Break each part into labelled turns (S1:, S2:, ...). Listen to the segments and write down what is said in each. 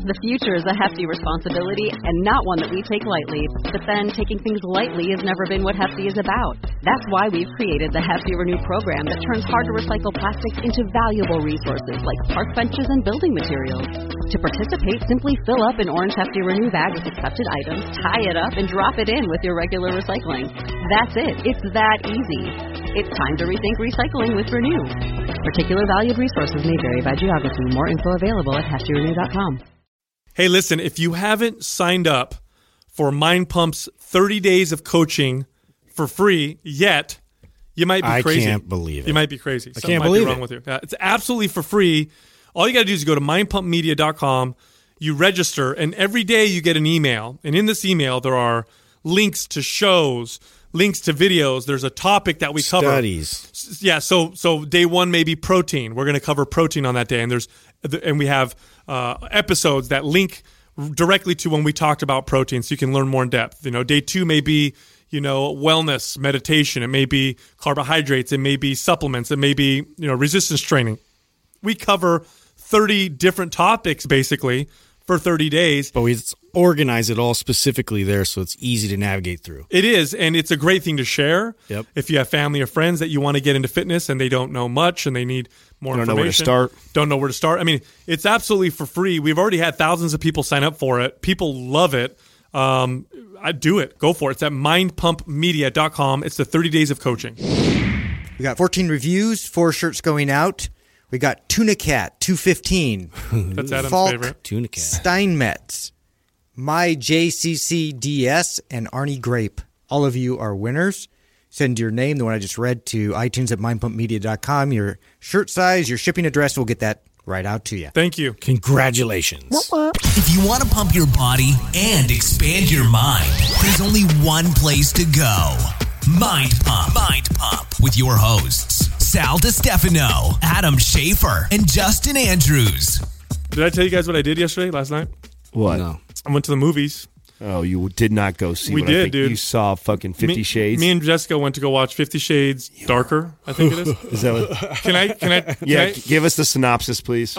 S1: The future is a hefty responsibility and not one that we take lightly. But then taking things lightly has never been what Hefty is about. That's why we've created the Hefty Renew program that turns hard-to-recycle plastics into valuable resources like park benches and building materials. To participate, simply fill up an orange Hefty Renew bag with accepted items, tie it up, and drop it in with your regular recycling. That's it. It's that easy. It's time to rethink recycling with Renew. Particular valued resources may vary by geography. More info available at heftyrenew.com.
S2: Hey, listen, if you haven't signed up for Mind Pump's 30 days of coaching for free yet, you might be crazy.
S3: I can't believe it.
S2: You might be crazy.
S3: I can't believe it.
S2: Something might be wrong with you. It's absolutely for free. All you got to do is go to mindpumpmedia.com. You register, and every day you get an email. And in this email, there are links to shows, links to videos. There's a topic that we cover.
S3: Studies.
S2: Yeah, so day one may be protein. We're going to cover protein on that day, and we have episodes that link directly to when we talked about protein, so you can learn more in depth. Day two may be wellness, meditation. It may be carbohydrates. It may be supplements. It may be resistance training. We cover 30 different topics basically for 30 days.
S3: But we organize it all specifically there so it's easy to navigate through.
S2: It is, and it's a great thing to share.
S3: Yep.
S2: If you have family or friends that you want to get into fitness and they don't know much and they need more information. Don't know where to start. I mean, it's absolutely for free. We've already had thousands of people sign up for it. People love it. I do it. Go for it. It's at mindpumpmedia.com. It's the 30 days of coaching.
S4: We got 14 reviews, 4 shirts going out. We got Tuna Cat 215.
S2: That's Adam's
S4: Falk
S2: favorite.
S3: Tuna Cat.
S4: Steinmetz, My JCCDS, and Arnie Grape. All of you are winners. Send your name, the one I just read, to iTunes at mindpumpmedia.com. Your shirt size, your shipping address, we'll get that right out to you.
S2: Thank you.
S3: Congratulations.
S5: If you want to pump your body and expand your mind, there's only one place to go. Mind Pump. Mind Pump with your hosts, Sal DiStefano, Adam Schaefer, and Justin Andrews.
S2: Did I tell you guys what I did last night?
S6: What?
S3: No.
S2: I went to the movies.
S6: Oh, you did not go see
S2: We
S6: what
S2: did,
S6: I think
S2: dude.
S6: You saw fucking 50 Shades?
S2: Me and Jessica went to go watch 50 Shades Darker, I think it is.
S6: Is that what?
S2: Can I?
S6: Yeah, give us the synopsis, please.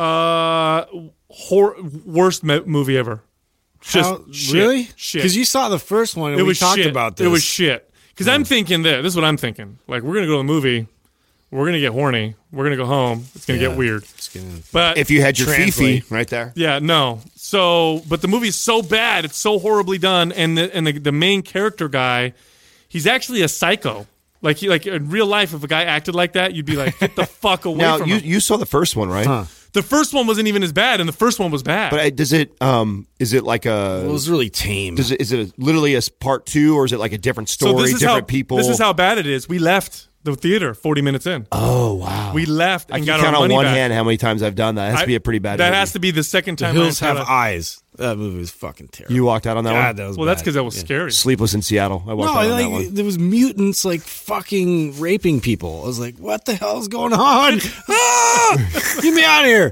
S2: Worst movie ever. Just shit.
S3: Really?
S2: Shit.
S3: Because you saw the first one and we talked
S2: shit.
S3: about this.
S2: It was shit. Because I'm thinking this is what I'm thinking. Like, we're going to go to the movie. We're going to get horny. We're going to go home. It's going to get weird. But
S6: if you had your
S3: translate.
S6: Fifi right there.
S2: yeah, no. So, but the movie's so bad. It's so horribly done. And the main character guy, he's actually a psycho. Like in real life, if a guy acted like that, you'd be like, get the fuck away
S6: Now,
S2: from him.
S6: you saw the first one, right?
S3: Huh.
S2: The first one wasn't even as bad, and the first one was bad.
S6: But does it? Is it like a?
S3: It was really tame.
S6: Is it literally a part 2, or is it like a different story, different people?
S2: This is how bad it is. We left the theater 40 minutes in.
S6: Oh wow!
S2: We left
S6: I
S2: and
S6: can
S2: got our
S6: count on
S2: money
S6: one
S2: back.
S6: hand how many times I've done that. It has to be a pretty bad.
S2: That
S6: movie.
S2: has to be the second
S3: The
S2: time.
S3: Hills
S2: I've
S3: Have
S2: had
S3: Eyes. That movie was fucking terrible.
S6: You walked out on that
S3: God,
S6: one.
S3: that was
S2: Well, that's
S3: bad.
S2: because that was scary.
S6: Sleepless in Seattle. I walked
S3: No,
S6: out on that one.
S3: there was mutants like fucking raping people. I was like, what the hell is going on? Get me out of here.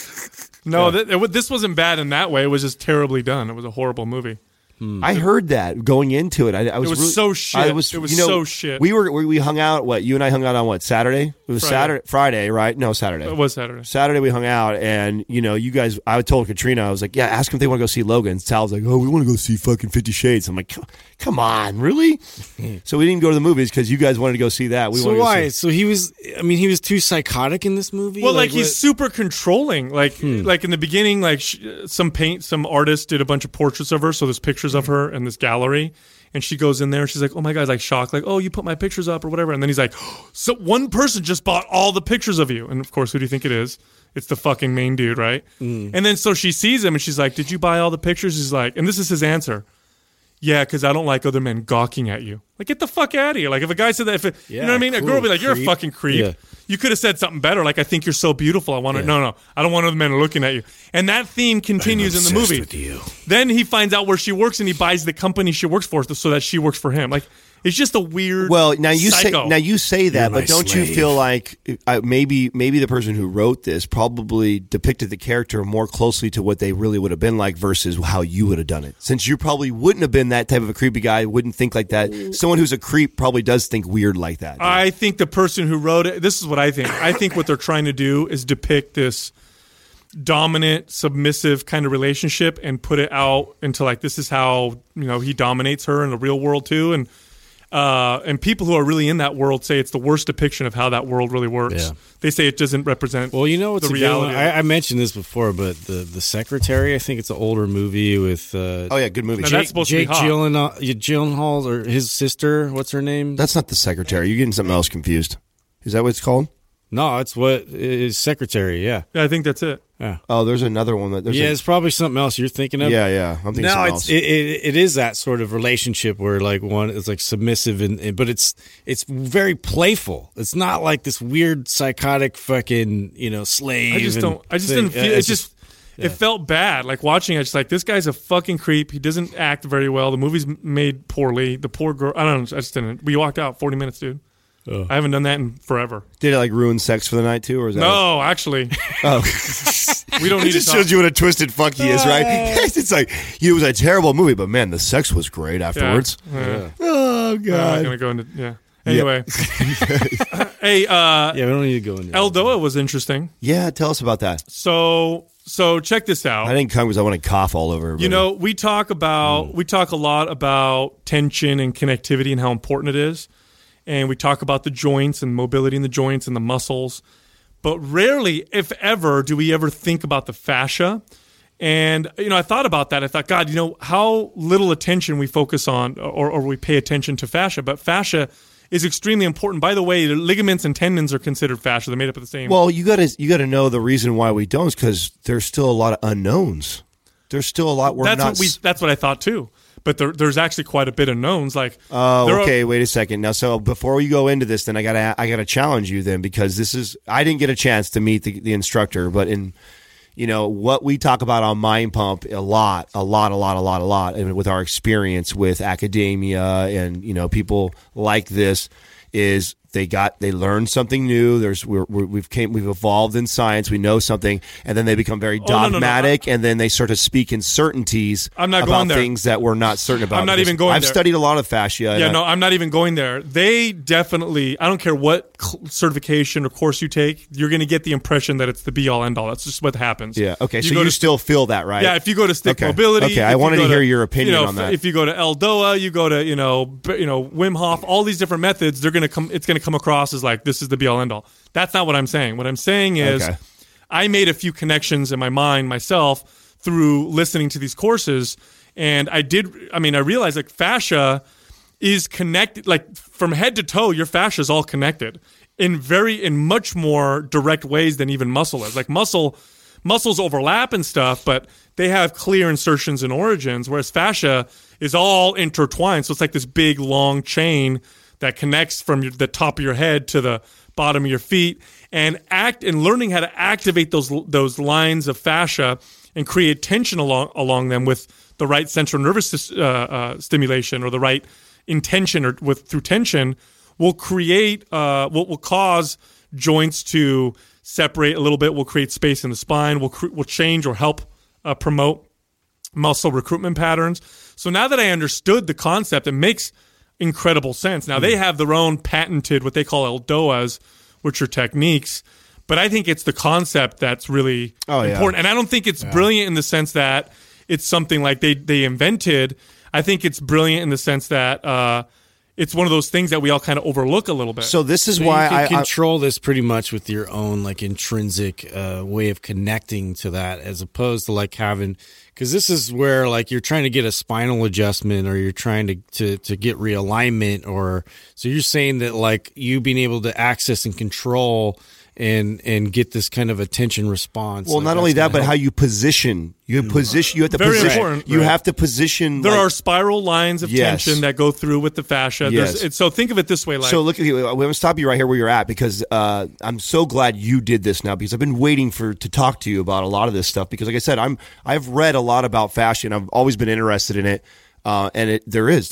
S2: No, this wasn't bad in that way. It was just terribly done. It was a horrible movie.
S6: I heard that going into it. I was
S2: It was
S6: really,
S2: so shit.
S6: I was,
S2: It was
S6: you know,
S2: so shit.
S6: We hung out. What you and I hung out on? What Saturday? It was
S2: Friday.
S6: Friday, right? No, Saturday.
S2: It was Saturday.
S6: Saturday we hung out, and you guys. I told Katrina, I was like, "Yeah, ask them if they want to go see Logan." Sal was like, "Oh, we want to go see fucking 50 Shades." I'm like, "Come on, really?" So we didn't go to the movies because you guys wanted to go see that.
S3: So why? So he was. I mean, he was too psychotic in this movie.
S2: Well, he's super controlling. Like in the beginning, some artist did a bunch of portraits of her. So there's pictures of her in this gallery, and she goes in there and she's like, "Oh my God," like shocked, like, "Oh, you put my pictures up or whatever." And then he's like, "So one person just bought all the pictures of you." And of course, who do you think it is? It's the fucking main dude, right? And then so she sees him and she's like, "Did you buy all the pictures?" He's like, and this is his answer. "Yeah, because I don't like other men gawking at you." Like, get the fuck out of here. Like, if a guy said that, you know what I mean? A girl would be like, "You're a fucking creep."
S3: Yeah.
S2: You could have said something better. Like, "I think you're so beautiful. I want to." No, I don't want other men looking at you. And that theme continues in the movie.
S3: With you.
S2: Then he finds out where she works and he buys the company she works for so that she works for him. Like, it's just a weird.
S6: Well, now you
S2: psycho.
S6: say that,
S3: You're my
S6: but don't
S3: slave.
S6: you feel like maybe the person who wrote this probably depicted the character more closely to what they really would have been like versus how you would have done it? Since you probably wouldn't have been that type of a creepy guy, wouldn't think like that. Someone who's a creep probably does think weird like that.
S2: I think the person who wrote it, this is what I think. I think what they're trying to do is depict this dominant, submissive kind of relationship and put it out into like, this is how, he dominates her in the real world too. And people who are really in that world say it's the worst depiction of how that world really works.
S3: Yeah.
S2: They say it doesn't represent
S3: what's
S2: the reality.
S3: I mentioned this before, but the Secretary, I think it's an older movie with
S6: good movie.
S2: Now, that's supposed to be
S3: Jake
S2: hot.
S3: Gyllenhaal or his sister. What's her name?
S6: That's not The Secretary. You're getting something else confused. Is that what it's called?
S3: No, it's what is Secretary. Yeah.
S2: Yeah, I think that's it.
S3: Yeah.
S6: Oh, there's another one that.
S3: It's probably something else you're thinking of.
S6: Yeah. I'm thinking something else.
S3: It is that sort of relationship where like one is like submissive but it's very playful. It's not like this weird psychotic fucking slave.
S2: I just didn't feel it felt bad. Like watching it, just like this guy's a fucking creep. He doesn't act very well. The movie's made poorly. The poor girl. I don't know. I just didn't. We walked out 40 minutes, dude. Oh. I haven't done that in forever.
S6: Did it like ruin sex for the night too, or is that?
S2: No, actually.
S6: Oh,
S2: we don't need
S6: it just
S2: to talk.
S6: shows you what a twisted fuck he is, right? It's like it was a terrible movie, but man, the sex was great afterwards.
S2: Yeah.
S6: Oh god.
S2: I'm not gonna go into Anyway, hey,
S3: we don't need to go into
S2: Eldoa was interesting.
S6: Yeah, tell us about that.
S2: So check this out.
S6: I didn't come because I want to cough all over everybody.
S2: We talk a lot about tension and connectivity and how important it is. And we talk about the joints and mobility in the joints and the muscles. But rarely, if ever, do we ever think about the fascia. And, I thought about that. I thought, God, how little attention we focus on or we pay attention to fascia. But fascia is extremely important. By the way, the ligaments and tendons are considered fascia. They're made up of the same.
S6: Well, you got to know the reason why we don't is because there's still a lot of unknowns. There's still a lot we're not.
S2: That's what I thought, too. But there's actually quite a bit of knowns. Like,
S6: wait a second. Now, so before you go into this, then I gotta challenge you then, because I didn't get a chance to meet the instructor, but in what we talk about on Mind Pump a lot, and with our experience with academia and people like this is they learned something new. We've evolved in science. We know something, and then they become very dogmatic, and then they sort of speak in certainties about things that we're not certain about.
S2: I'm not even going there.
S6: I've studied a lot of fascia.
S2: Yeah, I'm not even going there. They definitely, I don't care what certification or course you take, you're going to get the impression that it's the be-all, end-all. That's just what happens.
S6: Yeah, okay, so you still feel that, right?
S2: Yeah, if you go to Stick Mobility.
S6: Okay, I wanted to hear your opinion on that.
S2: If you go to Eldoa, you go to, Wim Hof, all these different methods, it's going to come across as like, this is the be-all, end-all. That's not what I'm saying. What I'm saying is I made a few connections in my mind myself through listening to these courses, and I realized like fascia is connected, like from head to toe, your fascia is all connected in much more direct ways than even muscle is. Like muscles overlap and stuff, but they have clear insertions and origins, whereas fascia is all intertwined. So it's like this big long chain that connects from the top of your head to the bottom of your feet, and learning how to activate those lines of fascia and create tension along them with the right central nervous stimulation or the right intention through tension will create will cause joints to separate a little bit. Will create space in the spine. Will change or help promote muscle recruitment patterns. So now that I understood the concept, it makes incredible sense. Now they have their own patented what they call Eldoas, which are techniques, but I think it's the concept that's really important. And I don't think it's brilliant in the sense that it's something like they invented. I think it's brilliant in the sense that it's one of those things that we all kind of overlook a little bit.
S6: So this is why
S3: you can control this pretty much with your own like intrinsic way of connecting to that, as opposed to like having, because this is where like you're trying to get a spinal adjustment or you're trying to get realignment, or so you're saying that like you being able to access and control and get this kind of attention response.
S6: Well, not only that, but how you position. You have to
S2: Very
S6: position.
S2: important.
S6: You have to position.
S2: There are spiral lines of tension that go through with the fascia.
S6: Yes.
S2: So think of it this way. Like,
S6: so look at you. We're going to stop you right here where you're at, because I'm so glad you did this now, because I've been waiting to talk to you about a lot of this stuff, because like I said, I've read a lot about fascia and I've always been interested in it. And there's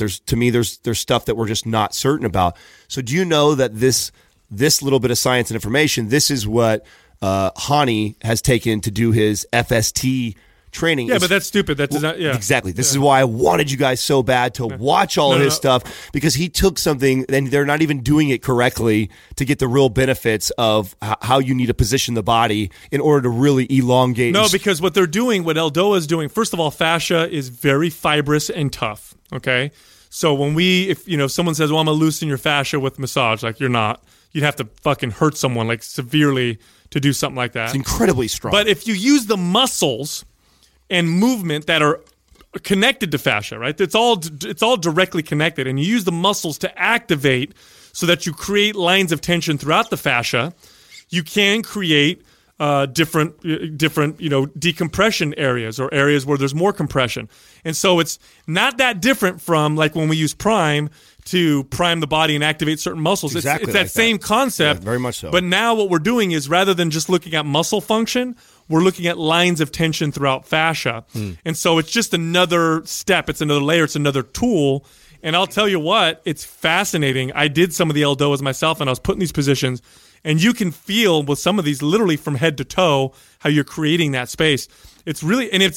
S6: stuff that we're just not certain about. So do you know that this little bit of science and information, this is what Hani has taken to do his FST training.
S2: Yeah, but that's stupid. That does not. Yeah,
S6: exactly. This is why I wanted you guys so bad to watch all of his stuff, because he took something and they're not even doing it correctly to get the real benefits of how you need to position the body in order to really elongate.
S2: No, because what they're doing, what Eldoa is doing, first of all, fascia is very fibrous and tough. Okay, so when if someone says, "Well, I'm gonna loosen your fascia with massage," like you're not. You'd have to fucking hurt someone like severely to do something like that.
S6: It's incredibly strong.
S2: But if you use the muscles and movement that are connected to fascia, right? It's all directly connected, and you use the muscles to activate so that you create lines of tension throughout the fascia. You can create different decompression areas or areas where there's more compression, and so it's not that different from like when we use Prime to prime the body and activate certain muscles.
S6: Exactly
S2: it's that
S6: like
S2: same
S6: that.
S2: concept.
S6: Yeah, very much so.
S2: But now what we're doing is rather than just looking at muscle function, we're looking at lines of tension throughout fascia. And so it's just another step. It's another layer. It's another tool. And I'll tell you what, it's fascinating. I did some of the Eldoas myself, and I was put in these positions, and you can feel with some of these literally from head to toe how you're creating that space. It's really, and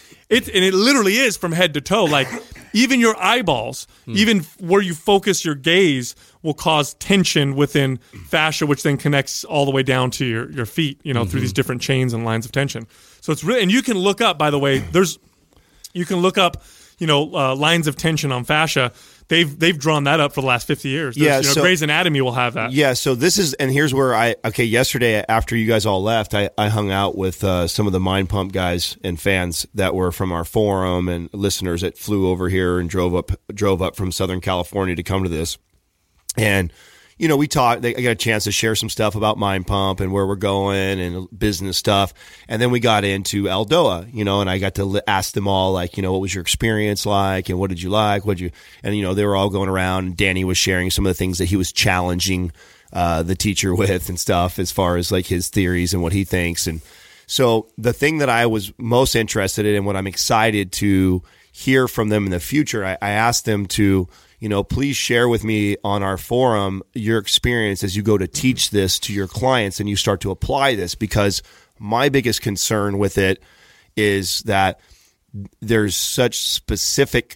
S2: it literally is from head to toe. Like even your eyeballs, even where you focus your gaze will cause tension within fascia, which then connects all the way down to your feet, through these different chains and lines of tension. So it's really, and you can look up, by the way, you can look up, lines of tension on fascia. They've drawn that up for the last 50 years. So Grey's Anatomy will have that.
S6: Yeah, so this is, and here's where yesterday after you guys all left, I hung out with some of the Mind Pump guys and fans that were from our forum and listeners that flew over here and drove up from Southern California to come to this. And we talked. I got a chance to share some stuff about Mind Pump and where we're going and business stuff. And then we got into Eldoa, and I got to ask them all, like, what was your experience like, and what did you like? And they were all going around. And Danny was sharing some of the things that he was challenging the teacher with and stuff, as far as like his theories and what he thinks. And so the thing that I was most interested in and what I'm excited to hear from them in the future, I asked them to, please share with me on our forum your experience as you go to teach this to your clients and you start to apply this, because my biggest concern with it is that there's such specific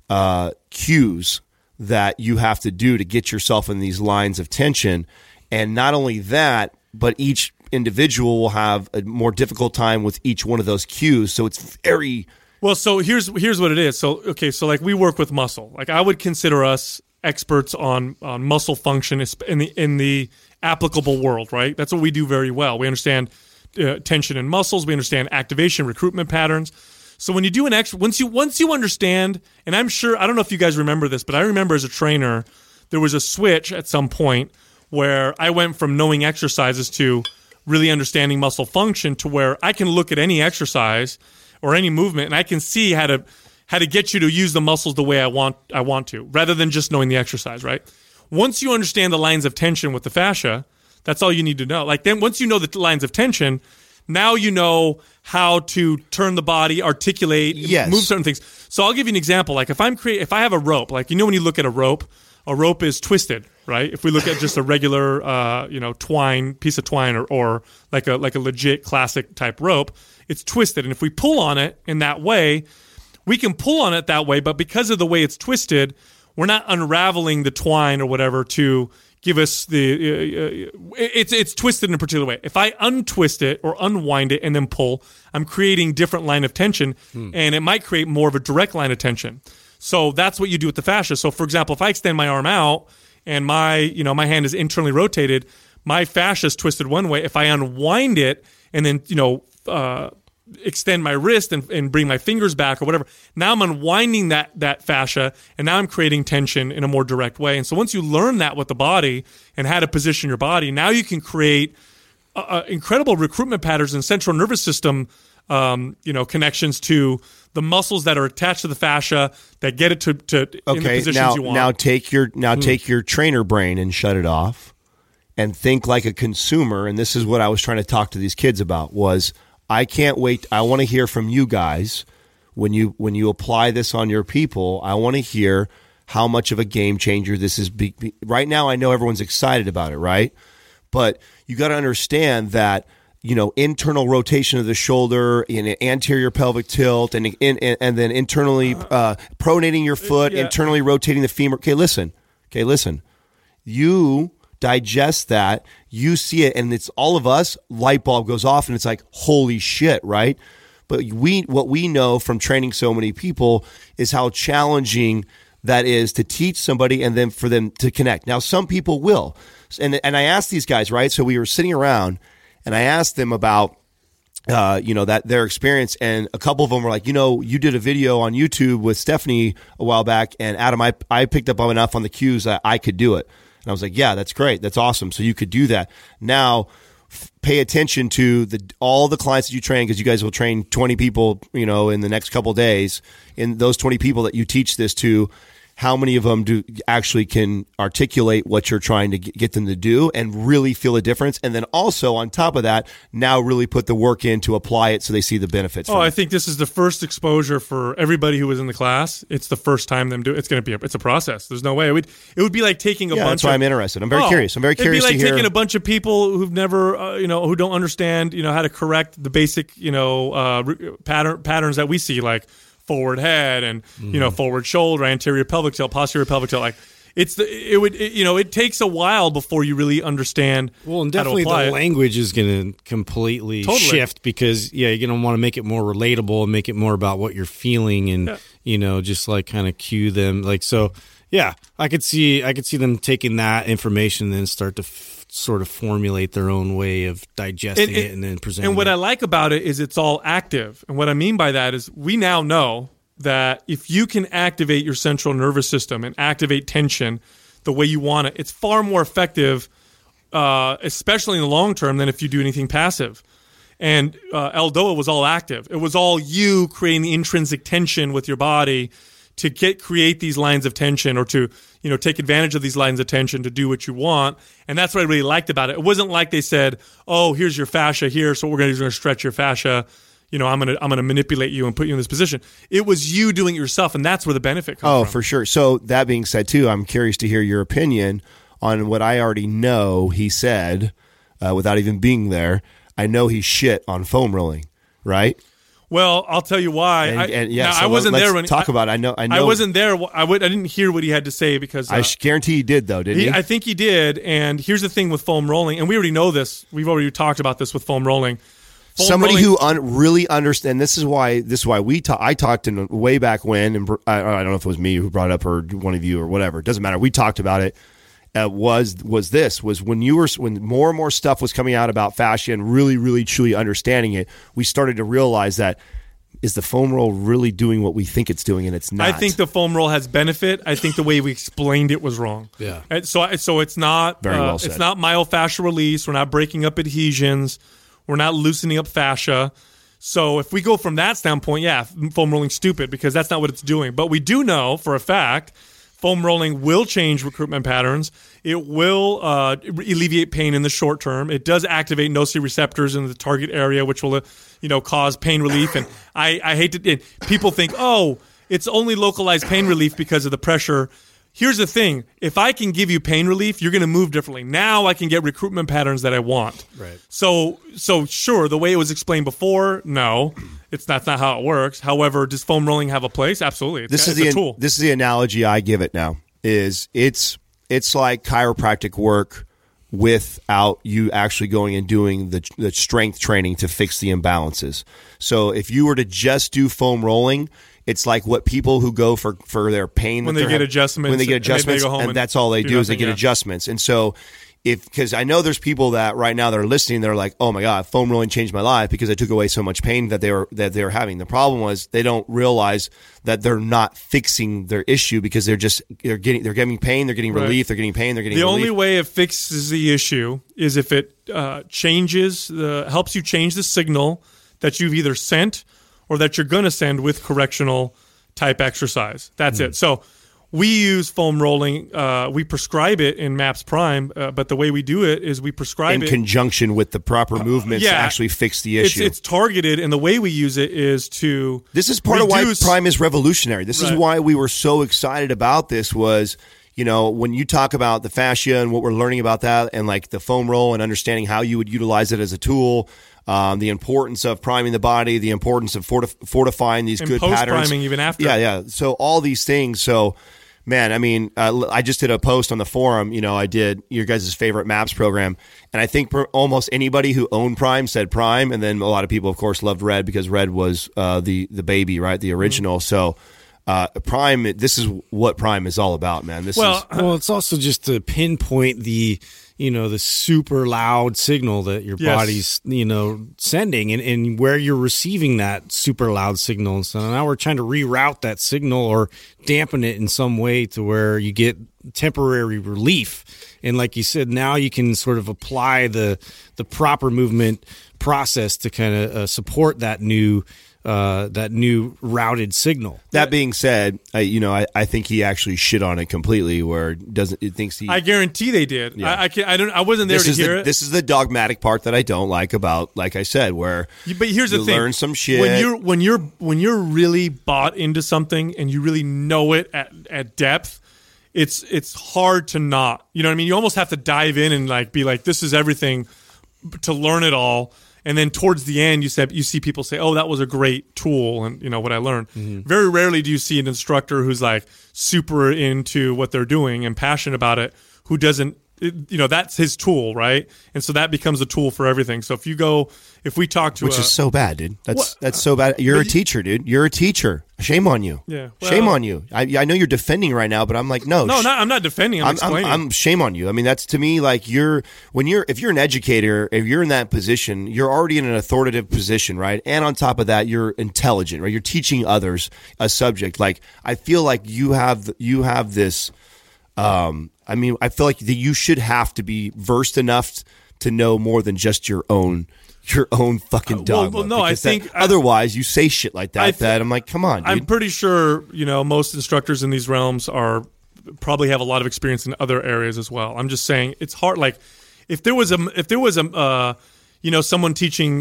S6: cues that you have to do to get yourself in these lines of tension. And not only that, but each individual will have a more difficult time with each one of those cues. So it's very...
S2: Well, so here's what it is. So like we work with muscle. Like I would consider us experts on muscle function in the applicable world, right? That's what we do very well. We understand tension in muscles. We understand activation, recruitment patterns. So when you do once you understand, and I'm sure, I don't know if you guys remember this, but I remember as a trainer, there was a switch at some point where I went from knowing exercises to really understanding muscle function to where I can look at any exercise or any movement, and I can see how to get you to use the muscles the way I want to, rather than just knowing the exercise, right? Once you understand the lines of tension with the fascia, that's all you need to know. Like then once you know the lines of tension, now you know how to turn the body, articulate, move certain things. So I'll give you an example. Like if I have a rope, like when you look at a rope is twisted, right? If we look at just a regular piece of twine or like a legit classic type rope, it's twisted. And if we pull on it in that way, we can pull on it that way, but because of the way it's twisted, we're not unraveling the twine or whatever to give us the it's twisted in a particular way. If I untwist it or unwind it and then pull, I'm creating different line of tension, and it might create more of a direct line of tension. So that's what you do with the fascia. So for example, if I extend my arm out and my hand is internally rotated, my fascia is twisted one way. If I unwind it and then extend my wrist and bring my fingers back or whatever, now I'm unwinding that fascia, and now I'm creating tension in a more direct way. And so once you learn that with the body and how to position your body, now you can create incredible recruitment patterns and central nervous system connections to the muscles that are attached to the fascia that get it to in the positions you want.
S6: Now take your trainer brain and shut it off and think like a consumer. And this is what I was trying to talk to these kids about was, I can't wait. I want to hear from you guys when you apply this on your people. I want to hear how much of a game changer this is. Right now, I know everyone's excited about it, right? But you got to understand that internal rotation of the shoulder, in an anterior pelvic tilt, and then internally pronating your foot, internally rotating the femur. Okay, listen. You digest that, you see it, and it's all of us, light bulb goes off, and it's like, holy shit, right? But what we know from training so many people is how challenging that is to teach somebody and then for them to connect. Now, some people will. And I asked these guys, right? So we were sitting around, and I asked them about, that their experience, and a couple of them were like, you did a video on YouTube with Stephanie a while back, and Adam, I picked up enough on the cues that I could do it. And I was like, yeah, that's great. That's awesome. So you could do that. Now, pay attention to all the clients that you train, because you guys will train 20 people, in the next couple of days. In those 20 people that you teach this to, how many of them do actually can articulate what you're trying to get them to do and really feel a difference? And then also on top of that, now really put the work in to apply it so they see the benefits.
S2: I think this is the first exposure for everybody who was in the class. It's the first time them do it. It's a process. There's no way. It would be like taking a bunch.
S6: That's why I'm interested. I'm very curious. It'd be
S2: like taking a bunch of people who've never, who don't understand, how to correct the basic, patterns that we see, like forward head and forward shoulder, anterior pelvic tilt, posterior pelvic tilt. Like it takes a while before you really understand.
S3: Well, and definitely the language is going to completely shift, because you're going to want to make it more relatable and make it more about what you're feeling, and just like kind of cue them. Like, so yeah, I could see them taking that information and then start to sort of formulate their own way of digesting it and then presenting it.
S2: And what I like about it is it's all active. And what I mean by that is we now know that if you can activate your central nervous system and activate tension the way you want it, it's far more effective, especially in the long term, than if you do anything passive. And Eldoa was all active. It was all you creating the intrinsic tension with your body to create these lines of tension, or to take advantage of these lines of tension to do what you want. And that's what I really liked about it. It wasn't like they said, "Oh, here's your fascia here, so what we're going to do is stretch your fascia. I'm going to manipulate you and put you in this position." It was you doing it yourself, and that's where the benefit comes from.
S6: Oh, for sure. So that being said, too, I'm curious to hear your opinion on what I already know he said without even being there. I know he shit on foam rolling, right?
S2: Well, I'll tell you why. I wasn't there when
S6: talk about it. I know.
S2: I wasn't there. I didn't hear what he had to say, because
S6: I guarantee he did, though, didn't he?
S2: I think he did. And here's the thing with foam rolling, and we already know this. We've already talked about this with foam rolling.
S6: Somebody who really understands. This is why I talked in way back when, and I don't know if it was me who brought it up or one of you or whatever. It doesn't matter. We talked about it. Was when more and more stuff was coming out about fascia and really, really, truly understanding it, we started to realize that, is the foam roll really doing what we think it's doing? And it's not.
S2: I think the foam roll has benefit. I think the way we explained it was wrong.
S3: Yeah.
S2: And so it's not
S6: very well said.
S2: It's not myofascial release. We're not breaking up adhesions. We're not loosening up fascia. So if we go from that standpoint, foam rolling's stupid, because that's not what it's doing. But we do know for a fact, foam rolling will change recruitment patterns. It will alleviate pain in the short term. It does activate nociceptors in the target area, which will, cause pain relief. And I hate to. People think, oh, it's only localized pain relief because of the pressure. Here's the thing: if I can give you pain relief, you're going to move differently. Now I can get recruitment patterns that I want.
S3: Right.
S2: So sure, the way it was explained before, no. That's not how it works. However, does foam rolling have a place? Absolutely. It's a tool.
S6: This is the analogy I give it now. It's like chiropractic work without you actually going and doing the strength training to fix the imbalances. So if you were to just do foam rolling, it's like what people who go for their pain
S2: when they get adjustments,
S6: and that's all they do is they get adjustments. And so because I know there's people that right now that are listening, they're like, "Oh my God, foam rolling changed my life because I took away so much pain that they were having." The problem was they don't realize that they're not fixing their issue, because they're getting pain, they're getting relief, they're getting pain, they're getting relief.
S2: The only way it fixes the issue is if it helps you change the signal that you've either sent or that you're going to send with correctional type exercise. That's it. So we use foam rolling. We prescribe it in MAPS Prime, but the way we do it is we prescribe it
S6: in conjunction with the proper movements to actually fix the issue.
S2: It's targeted, and the way we use it is to
S6: This is part of why Prime is revolutionary. This is why we were so excited about this was, when you talk about the fascia and what we're learning about that, and like the foam roll and understanding how you would utilize it as a tool, the importance of priming the body, the importance of fortifying these
S2: and
S6: good patterns.
S2: Post-priming even after.
S6: Yeah. So all these things. So, man, I mean, I just did a post on the forum. I did your guys' favorite MAPS program. And I think almost anybody who owned Prime said Prime. And then a lot of people, of course, loved Red because Red was the baby, right? The original. So Prime, this is what Prime is all about, man.
S3: Well, it's also just to pinpoint the super loud signal that your body's, sending and where you're receiving that super loud signal. And so now we're trying to reroute that signal or dampen it in some way to where you get temporary relief. And like you said, now you can sort of apply the proper movement process to kind of support that new routed signal.
S6: That being said, I think he actually shit on it completely. I
S2: guarantee they did. Yeah. I wasn't there to hear it.
S6: This is the dogmatic part that I don't like about, like I said, where.
S2: But here's the thing:
S6: learn some shit
S2: when you're really bought into something and you really know it at depth. It's hard to not. You know what I mean? You almost have to dive in and be like, this is everything to learn it all. And then towards the end, you see people say, "Oh, that was a great tool," and what I learned. Mm-hmm. Very rarely do you see an instructor who's super into what they're doing and passionate about it, who doesn't. That's his tool, right? And so that becomes a tool for everything. So if we talk to
S6: which is so bad, dude. That's so bad. You're a teacher, dude. You're a teacher. Shame on you.
S2: Yeah. Well,
S6: shame on you. I know you're defending right now, but I'm like, no.
S2: I'm not defending. I'm explaining.
S6: I'm shame on you. I mean, that's to me if you're an educator, if you're in that position, you're already in an authoritative position, right? And on top of that, you're intelligent, right? You're teaching others a subject. I feel like you have this. I feel like that you should have to be versed enough to know more than just your own fucking dogma.
S2: Well, no, I think
S6: otherwise you say shit like that. That I'm like, come on, dude.
S2: I'm pretty sure most instructors in these realms probably have a lot of experience in other areas as well. I'm just saying it's hard. If there was someone teaching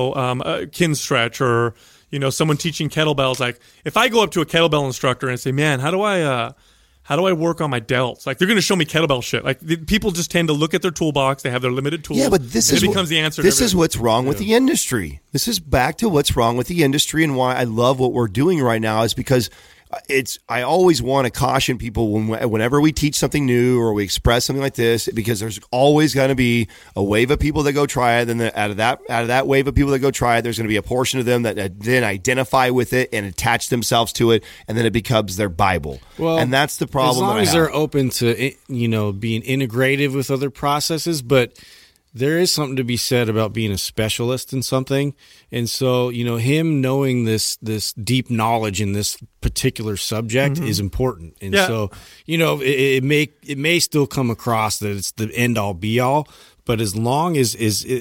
S2: a kin stretch or someone teaching kettlebells. If I go up to a kettlebell instructor and say, man, how do I work on my delts? They're going to show me kettlebell shit. People just tend to look at their toolbox. They have their limited tools.
S6: Yeah, but it becomes the answer. This is what's wrong with the industry. This is back to what's wrong with the industry and why I love what we're doing right now is because I always want to caution people whenever we teach something new or we express something like this, because there's always going to be a wave of people that go try it. Then out of that wave of people that go try it, there's going to be a portion of them that then identify with it and attach themselves to it, and then it becomes their Bible. Well, and that's the problem.
S3: As long as they're open to being integrative with other processes, but there is something to be said about being a specialist in something. And so, him knowing this deep knowledge in this particular subject is important. And so, it may still come across that it's the end all be all, but as long as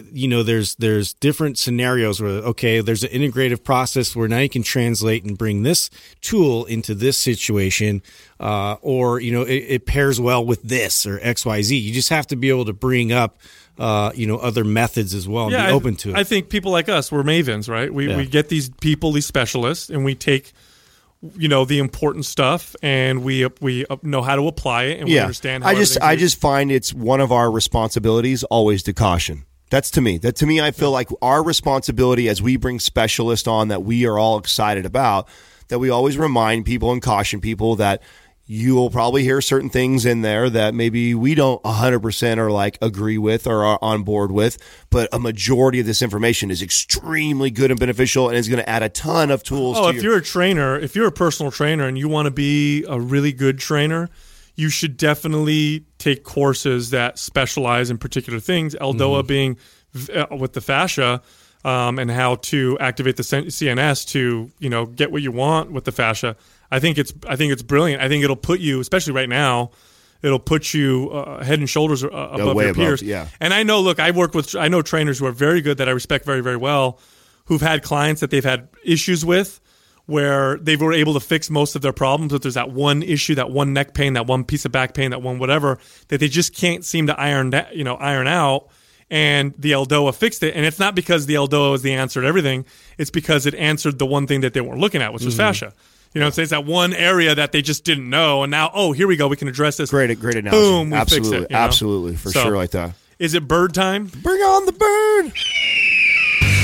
S3: there's different scenarios where, okay, there's an integrative process where now you can translate and bring this tool into this situation, or, it pairs well with this or XYZ. You just have to be able to bring up other methods as well and be open to it.
S2: I think people like us, we're mavens, right? We get these people, these specialists, and we take the important stuff and we know how to apply it and we understand how
S6: I just find it's one of our responsibilities always to caution. That's to me. I feel like our responsibility as we bring specialists on that we are all excited about, that we always remind people and caution people that you will probably hear certain things in there that maybe we don't 100% or agree with or are on board with, but a majority of this information is extremely good and beneficial and is going to add a ton of tools.
S2: You're a trainer, if you're a personal trainer and you want to be a really good trainer, you should definitely take courses that specialize in particular things. Eldoa being with the fascia, and how to activate the CNS to get what you want with the fascia. I think it's brilliant. I think it'll put you, especially right now, it'll put you head and shoulders above your peers.
S6: Yeah.
S2: And I know, look, I know trainers who are very good that I respect very, very well, who've had clients that they've had issues with, where they were able to fix most of their problems, but there's that one issue, that one neck pain, that one piece of back pain, that one whatever, that they just can't seem to iron out. And the Eldoa fixed it. And it's not because the Eldoa was the answer to everything. It's because it answered the one thing that they weren't looking at, which was fascia. So it's that one area that they just didn't know. And now, here we go. We can address this.
S6: Great analogy.
S2: Boom, we
S6: absolutely,
S2: fix it.
S6: Absolutely, for sure like that.
S2: Is it bird time?
S6: Bring on the bird.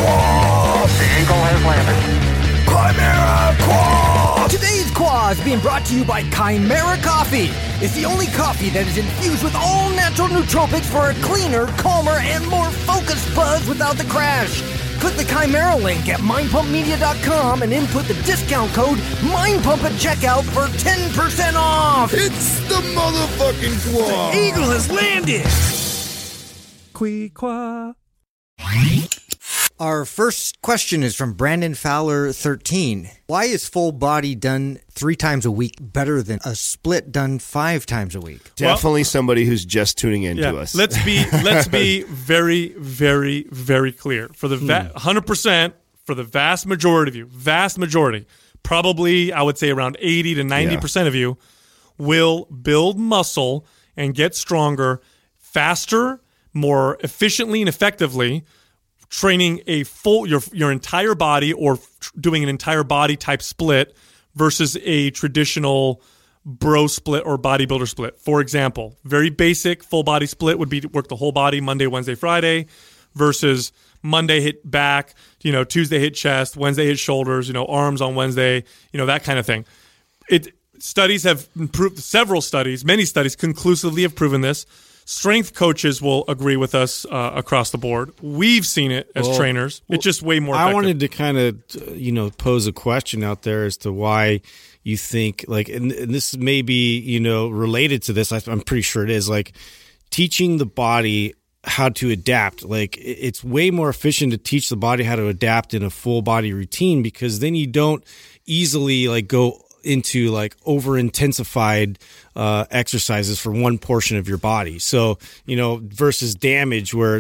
S7: The Eagle has landed.
S8: Chimera Quaff! Today's Quaff is being brought to you by Chimera Coffee. It's the only coffee that is infused with all natural nootropics for a cleaner, calmer, and more focused buzz without the crash. Click the Chimera link at mindpumpmedia.com and input the discount code MINDPUMP at checkout for 10% off.
S9: It's the motherfucking Quaff.
S8: The Eagle has landed.
S2: Quee-qua.
S4: Our first question is from Brandon Fowler 13. Why is full body done 3 times a week better than a split done 5 times a week?
S6: Definitely somebody who's just tuning in to us.
S2: Let's be very, very, very clear. For the 100%, for the vast majority of you, probably I would say around 80 to 90% of you will build muscle and get stronger faster, more efficiently and effectively, training a full your entire body or doing an entire body type split versus a traditional bro split or bodybuilder split. For example, very basic full body split would be to work the whole body Monday, Wednesday, Friday versus Monday hit back, Tuesday hit chest, Wednesday hit shoulders, arms on Wednesday, that kind of thing. Studies have proved, many studies conclusively have proven this. Strength coaches will agree with us across the board. We've seen it as trainers. It's just way more effective.
S3: I wanted to kind of, pose a question out there as to why you think, and this may be, related to this. I'm pretty sure it is, teaching the body how to adapt. It's way more efficient to teach the body how to adapt in a full body routine, because then you don't easily go into over intensified exercises for one portion of your body. So, versus damage where,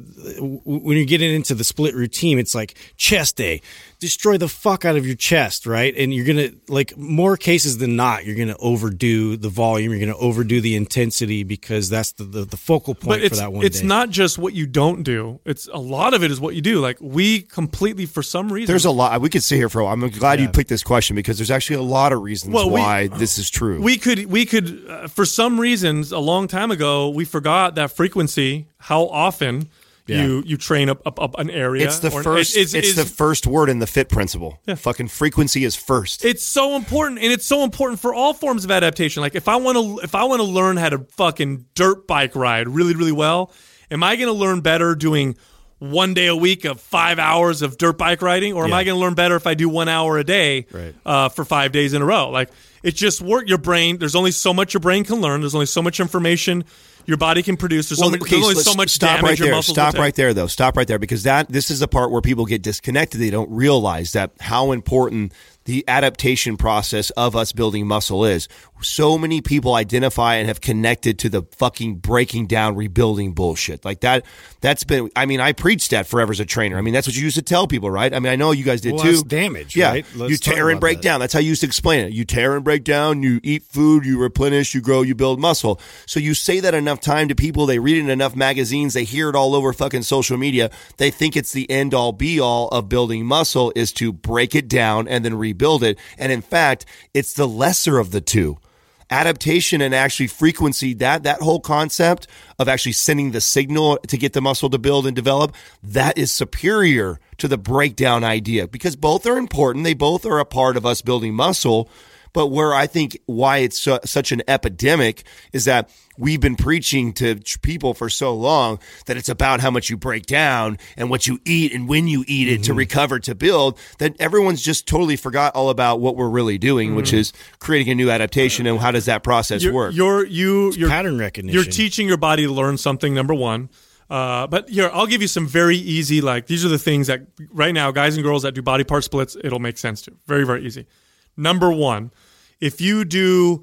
S3: when you're getting into the split routine, it's like chest day, destroy the fuck out of your chest, right? And you're going to, more cases than not, you're going to overdo the volume, you're going to overdo the intensity, because that's the focal point for that one day.
S2: It's not just what you don't do. It's a lot of it is what you do. We completely, for some reason.
S6: There's a lot. We could sit here for a while. I'm glad you picked this question, because there's actually a lot of reasons why this is true.
S2: We could, for some reasons, a long time ago, we forgot that frequency, how often you train up an area.
S6: It's the first. It's the first word in the FIT principle. Yeah. Fucking frequency is first.
S2: It's so important, and it's so important for all forms of adaptation. If I want to learn how to fucking dirt bike ride really, really well, am I going to learn better doing 1 day a week of 5 hours of dirt bike riding, or am I going to learn better if I do 1 hour a day for 5 days in a row? It's just work. Your brain, there's only so much your brain can learn. There's only so much information your body can produce. There's only so much damage your muscles will take.
S6: Stop right there, though. Stop right there, because this is the part where people get disconnected. They don't realize that how important the adaptation process of us building muscle is. So many people identify and have connected to the fucking breaking down, rebuilding bullshit. That's been, I preached that forever as a trainer. That's what you used to tell people, right? I know you guys did too.
S3: That's damage, right?
S6: You tear and break down. That's how you used to explain it. You tear and break down, you eat food, you replenish, you grow, you build muscle. So you say that enough time to people, they read it in enough magazines, they hear it all over fucking social media, they think it's the end all be all of building muscle is to break it down and then rebuild it. And in fact, it's the lesser of the two. Adaptation and actually frequency, that whole concept of actually sending the signal to get the muscle to build and develop, that is superior to the breakdown idea, because both are important. They both are a part of us building muscle. But where I think why it's such an epidemic is that we've been preaching to people for so long that it's about how much you break down and what you eat and when you eat it to recover, to build, that everyone's just totally forgot all about what we're really doing, which is creating a new adaptation. And how does that process work?
S2: You're
S3: pattern recognition.
S2: You're teaching your body to learn something, number one. But here, I'll give you some very easy, these are the things that right now, guys and girls that do body part splits, it'll make sense to. Very, very easy. Number one, if you do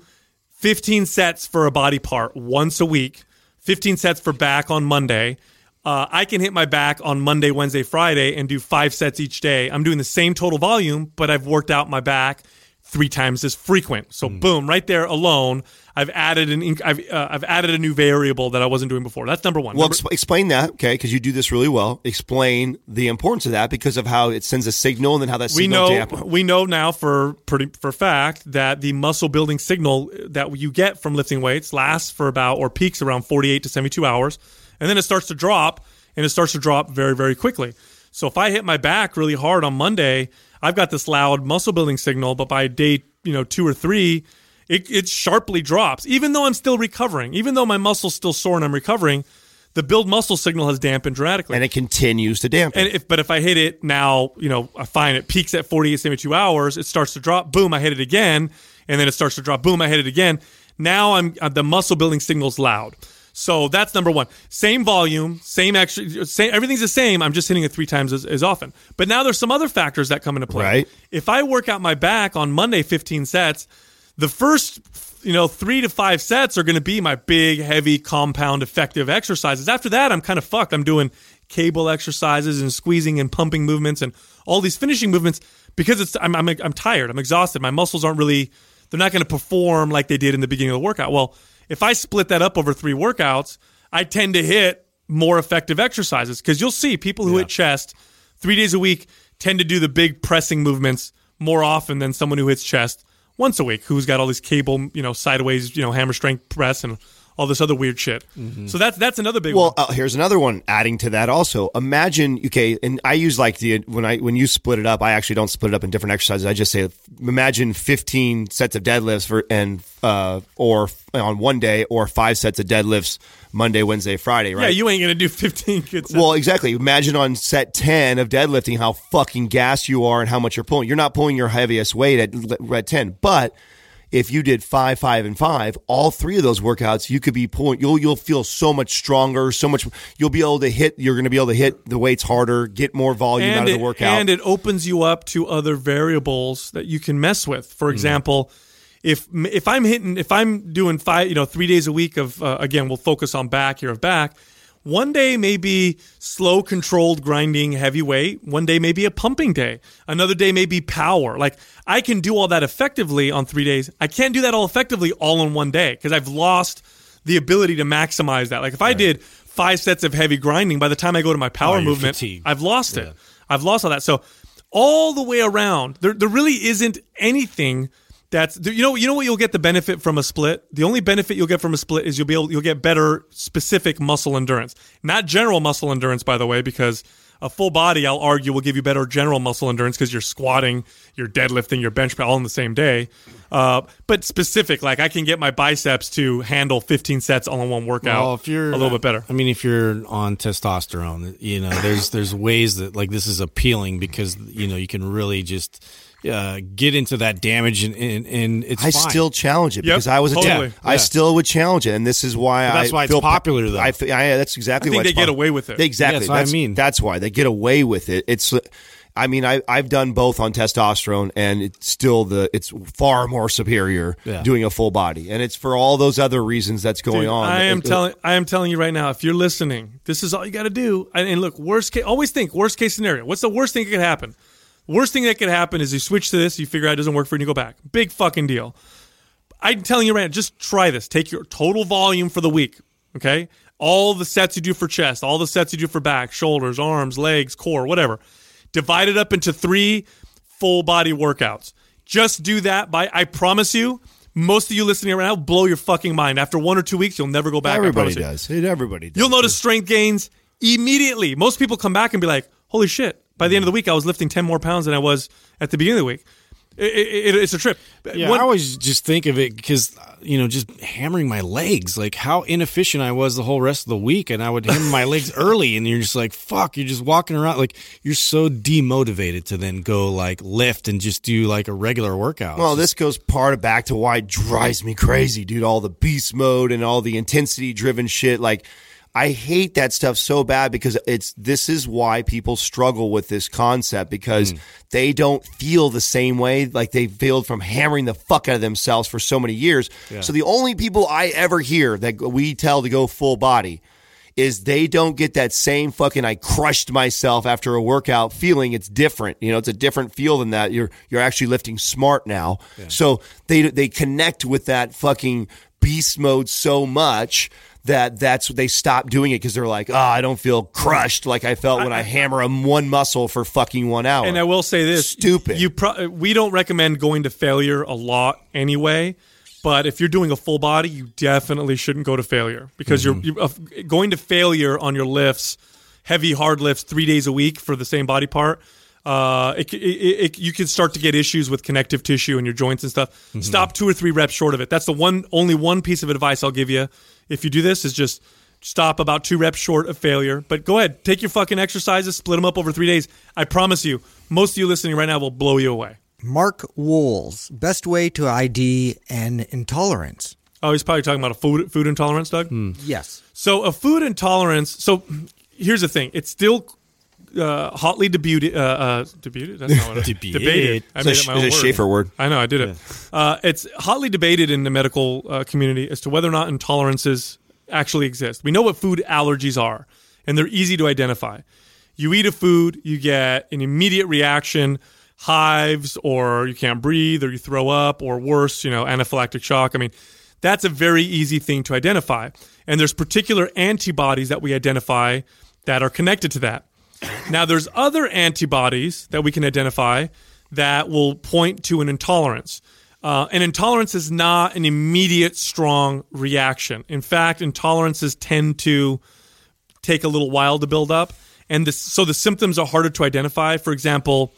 S2: 15 sets for a body part once a week, 15 sets for back on Monday, I can hit my back on Monday, Wednesday, Friday and do 5 sets each day. I'm doing the same total volume, but I've worked out my back 3 times as frequent. So boom, right there alone, I've added a new variable that I wasn't doing before. That's number one.
S6: Well, explain that, okay? Because you do this really well. Explain the importance of that because of how it sends a signal and then how that signal
S2: we know now for fact that the muscle building signal that you get from lifting weights lasts for or peaks around 48 to 72 hours, and then it starts to drop, and it starts to drop very, very quickly. So if I hit my back really hard on Monday, I've got this loud muscle building signal, but by day 2 or 3, it sharply drops. Even though I'm still recovering, even though my muscle's still sore and I'm recovering, the build muscle signal has dampened dramatically.
S6: And it continues to dampen.
S2: And if I hit it now, I find it peaks at 48, 72 hours, it starts to drop, boom, I hit it again, and then it starts to drop, boom, I hit it again. Now the muscle building signal's loud. So that's number one. Same volume, everything's the same. I'm just hitting it 3 times as often. But now there's some other factors that come into play.
S6: Right.
S2: If I work out my back on Monday, 15 sets, the first 3 to 5 sets are going to be my big, heavy, compound, effective exercises. After that, I'm kind of fucked. I'm doing cable exercises and squeezing and pumping movements and all these finishing movements because I'm tired. I'm exhausted. My muscles aren't really, they're not going to perform like they did in the beginning of the workout. Well, if I split that up over 3 workouts, I tend to hit more effective exercises because you'll see people who hit chest 3 days a week tend to do the big pressing movements more often than someone who hits chest once a week, who's got all these cable, sideways, hammer strength press and all this other weird shit. Mm-hmm. So that's another big one.
S6: Well, here's another one adding to that also. Imagine, and I use when you split it up, I actually don't split it up in different exercises. I just say, imagine 15 sets of deadlifts or on one day, or 5 sets of deadlifts Monday, Wednesday, Friday, right?
S2: Yeah, you ain't going to do 15 good sets.
S6: Well, exactly. Imagine on set 10 of deadlifting how fucking gassed you are and how much you're pulling. You're not pulling your heaviest weight at 10, but if you did 5, 5, and 5, all 3 of those workouts, you could be pulling. You'll feel so much stronger, so much. You're going to be able to hit the weights harder, get more volume out of the workout,
S2: and it opens you up to other variables that you can mess with. For example, if I'm doing 3 days a week of again, we'll focus on back. One day may be slow, controlled, grinding, heavy weight. One day may be a pumping day. Another day may be power. Like, I can do all that effectively on 3 days. I can't do that all effectively all in one day because I've lost the ability to maximize that. Like, if I did 5 sets of heavy grinding, by the time I go to my power movement, fatigued. I've lost it. I've lost all that. So all the way around, there really isn't anything that's, what you'll get the benefit from a split? The only benefit you'll get from a split is you'll get better specific muscle endurance. Not general muscle endurance, by the way, because a full body, I'll argue, will give you better general muscle endurance because you're squatting, you're deadlifting, your bench press all in the same day. But specific, like I can get my biceps to handle 15 sets all in one workout.
S3: Well, if you're
S2: a little bit better.
S3: I mean, if you're on testosterone, there's ways that like this is appealing because you can really just get into that damage and it's fine.
S6: Still challenge it because I was
S2: totally.
S6: I still would challenge it, and this is why
S3: that's why it's popular though.
S6: That's exactly why
S2: they get away with it.
S6: Exactly.
S3: That's what I mean.
S6: That's why they get away with it. It's. I mean, I've done both on testosterone, and it's far more superior doing a full body, and it's for all those other reasons that's going on.
S2: I am telling you right now, if you're listening, this is all you got to do. And look, always think worst case scenario. What's the worst thing that could happen? Worst thing that could happen is you switch to this, you figure out it doesn't work for you, and you go back. Big fucking deal. I'm telling you right now, just try this. Take your total volume for the week, okay? All the sets you do for chest, all the sets you do for back, shoulders, arms, legs, core, whatever. Divide it up into 3 full body workouts. Just do that. I promise you, most of you listening right now will blow your fucking mind. After 1 or 2 weeks, you'll never go back.
S6: Everybody does. Everybody does.
S2: You'll notice strength gains immediately. Most people come back and be like, holy shit. By the end of the week, I was lifting 10 more pounds than I was at the beginning of the week. It's a trip.
S3: Yeah, I always just think of it because, just hammering my legs, like how inefficient I was the whole rest of the week. And I would hammer my legs early and you're just like, fuck, you're just walking around. Like you're so demotivated to then go like lift and just do like a regular workout.
S6: Well, this goes back to why it drives me crazy, dude. All the beast mode and all the intensity driven shit. Like, I hate that stuff so bad because this is why people struggle with this concept because they don't feel the same way like they feel from hammering the fuck out of themselves for so many years. Yeah. So the only people I ever hear that we tell to go full body is they don't get that same fucking I crushed myself after a workout feeling. It's different. It's a different feel than that. You're actually lifting smart now. Yeah. So they connect with that fucking beast mode so much that's they stop doing it because they're like, I don't feel crushed like I felt when I hammer one muscle for fucking 1 hour.
S2: And I will say this.
S6: Stupid.
S2: We don't recommend going to failure a lot anyway, but if you're doing a full body, you definitely shouldn't go to failure because you're going to failure on your lifts heavy hard lifts 3 days a week for the same body part, you can start to get issues with connective tissue in your joints and stuff.
S3: Mm-hmm.
S2: Stop 2 or 3 reps short of it. That's only one piece of advice I'll give you. If you do this, is just stop about 2 reps short of failure. But go ahead, take your fucking exercises, split them up over 3 days. I promise you, most of you listening right now will blow you away.
S4: Mark Woles, best way to ID an intolerance.
S2: Oh, he's probably talking about a food intolerance, Doug?
S4: Yes.
S2: So a food intolerance, so here's the thing. It's still hotly debated. Debated? That's not what debated. I made it my own word.
S6: It's a Schaefer word.
S2: I know, I did it. It's hotly debated in the medical community as to whether or not intolerances actually exist. We know what food allergies are, and they're easy to identify. You eat a food, you get an immediate reaction, hives, or you can't breathe, or you throw up, or worse, anaphylactic shock. I mean, that's a very easy thing to identify. And there's particular antibodies that we identify that are connected to that. Now, there's other antibodies that we can identify that will point to an intolerance. An intolerance is not an immediate, strong reaction. In fact, intolerances tend to take a little while to build up, and so the symptoms are harder to identify. For example,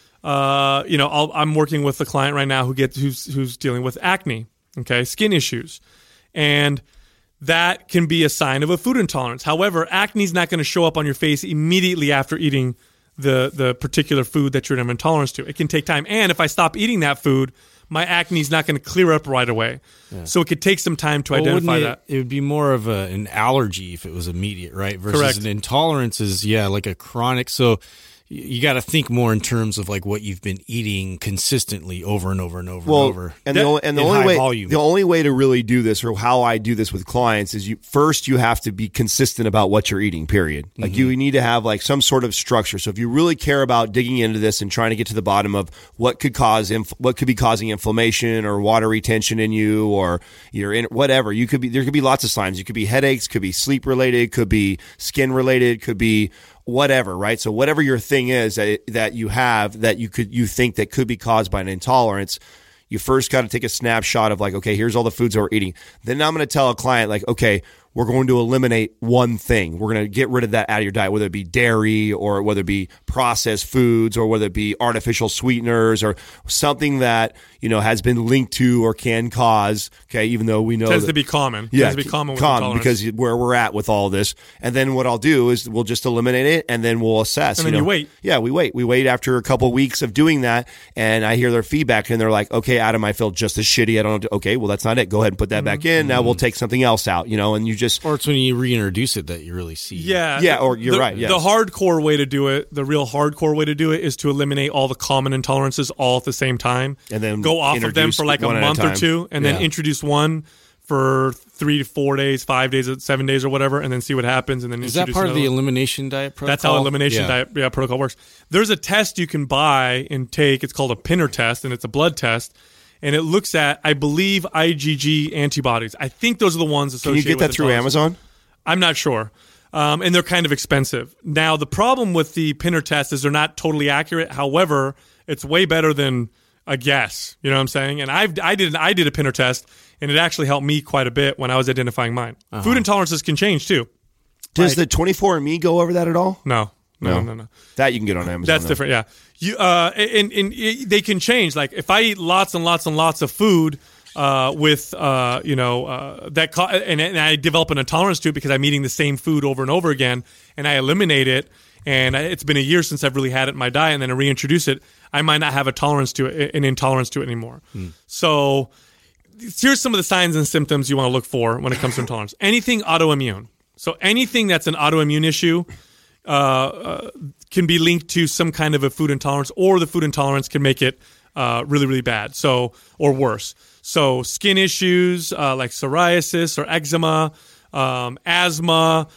S2: I'm working with a client right now who's dealing with acne, okay, skin issues, and that can be a sign of a food intolerance. However, acne is not going to show up on your face immediately after eating the particular food that you're an intolerance to. It can take time, and if I stop eating that food, my acne is not going to clear up right away. Yeah. So it could take some time to identify that.
S3: It would be more of an allergy if it was immediate, right? Versus
S2: Correct.
S3: An intolerance is, like a chronic. So you got to think more in terms of like what you've been eating consistently over and over and over and over.
S6: And the only way to really do this, or how I do this with clients, is you have to be consistent about what you're eating, period. Like you need to have like some sort of structure. So if you really care about digging into this and trying to get to the bottom of what could be causing inflammation or water retention in you, or you're in whatever, there could be lots of signs. You could be headaches, could be sleep related, could be skin related, could be whatever, right? So whatever your thing is that you have that you think that could be caused by an intolerance, you first got to take a snapshot of like, okay, here's all the foods that we're eating. Then I'm going to tell a client like, okay, we're going to eliminate one thing. We're going to get rid of that out of your diet, whether it be dairy or whether it be processed foods or whether it be artificial sweeteners or something that, has been linked to or can cause, okay, even though we know
S2: tends to be common.
S6: Yeah,
S2: tends to be common with intolerance.
S6: Because where we're at with all this. And then what I'll do is we'll just eliminate it and then we'll assess.
S2: And then you wait.
S6: Yeah, we wait. We wait after a couple of weeks of doing that, and I hear their feedback and they're like, okay, Adam, I feel just as shitty. I don't okay, well, that's not it. Go ahead and put that back in. Now we'll take something else out, and you just...
S3: Or it's when you reintroduce it that you really see.
S2: Yeah,
S6: or you're right. Yes.
S2: The hardcore way to do it, the real hardcore way to do it, is to eliminate all the common intolerances all at the same time, and then go off of them for like a month or two, and then introduce one for 3 to 4 days, 5 days, 7 days, or whatever, and then see what happens. And then
S3: is that part of the elimination diet protocol?
S2: That's how elimination diet protocol works. There's a test you can buy and take. It's called a Pinner test, and it's a blood test. And it looks at, I believe, IgG antibodies. I think those are the ones associated with
S6: Can you get that through Amazon?
S2: I'm not sure. And they're kind of expensive. Now, the problem with the Pinner test is they're not totally accurate. However, it's way better than a guess. You know what I'm saying? And I did a Pinner test, and it actually helped me quite a bit when I was identifying mine. Food intolerances can change, too.
S6: Does the 24andMe go over that at all?
S2: No.
S6: That you can get on Amazon.
S2: That's different, yeah. And they can change. Like, if I eat lots and lots and lots of food and I develop an intolerance to it because I'm eating the same food over and over again, and I eliminate it, and it's been a year since I've really had it in my diet, and then I reintroduce it, I might not have an intolerance to it anymore. So here's some of the signs and symptoms you want to look for when it comes to intolerance. Anything autoimmune. So anything that's an autoimmune issue can be linked to some kind of a food intolerance, or the food intolerance can make it really, really bad. So, or worse. So skin issues like psoriasis or eczema, asthma,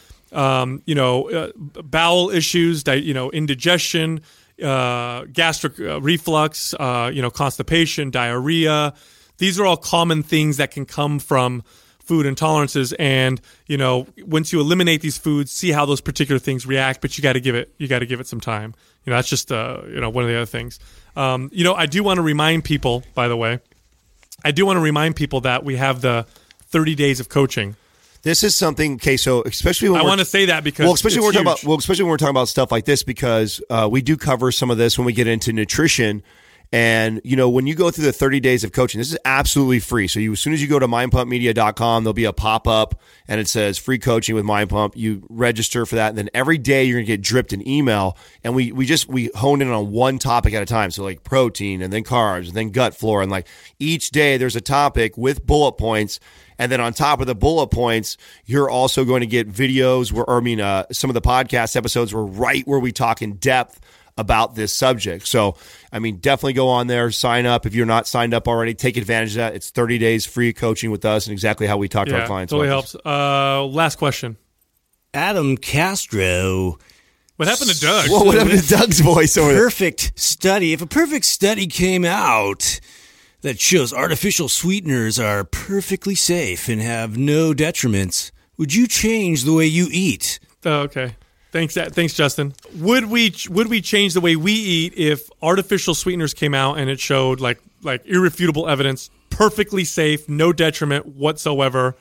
S2: bowel issues, indigestion, gastric reflux, constipation, diarrhea. These are all common things that can come from food intolerances. And, once you eliminate these foods, see how those particular things react, but you got to give it some time. That's just, one of the other things. I do want to remind people, by the way, that we have the 30 days of coaching
S6: This is something. Okay, so especially when
S2: I want to say that because
S6: especially when we're talking about stuff like this, because we do cover some of this when we get into nutrition. And, when you go through the 30 days of coaching, this is absolutely free. So as soon as you go to mindpumpmedia.com, there'll be a pop-up and it says free coaching with Mind Pump. You register for that. And then every day you're going to get dripped an email. And we hone in on one topic at a time. So like protein and then carbs and then gut flora. And like each day there's a topic with bullet points. And then on top of the bullet points, you're also going to get videos some of the podcast episodes were right where we talk in depth about this subject. So, definitely go on there, sign up. If you're not signed up already, take advantage of that. It's 30 days free coaching with us and exactly how we talk to our clients.
S2: Totally helps. Last question.
S3: Adam Castro.
S2: What happened to Doug?
S6: What happened to Doug's voice over there?
S3: Perfect study. If a perfect study came out that shows artificial sweeteners are perfectly safe and have no detriments, would you change the way you eat?
S2: Oh, okay. Thanks, Justin. Would we change the way we eat if artificial sweeteners came out and it showed like irrefutable evidence, perfectly safe, no detriment whatsoever?